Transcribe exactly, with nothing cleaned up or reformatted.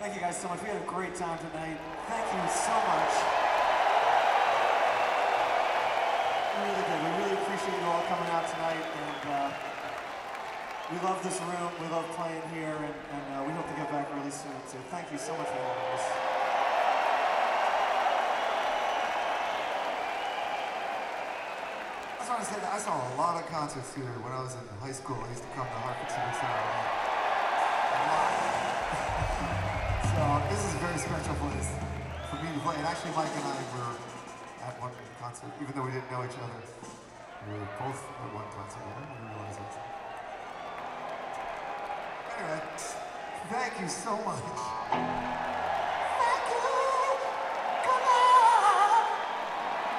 Thank you guys so much. We had a great time tonight. Thank you so much. We really did. We really appreciate you all coming out tonight, and uh, we love this room. We love playing here, and, and uh, we hope to get back really soon. So thank you so much for having us. I just want to say that I saw a lot of concerts here when I was in high school. I used to come to Hartford Civic Center a lot. So this is a very special place for me to play. And actually, Mike and I were at one concert, even though we didn't know each other. We were both at one concert. I didn't realize it. Anyway, thank you so much.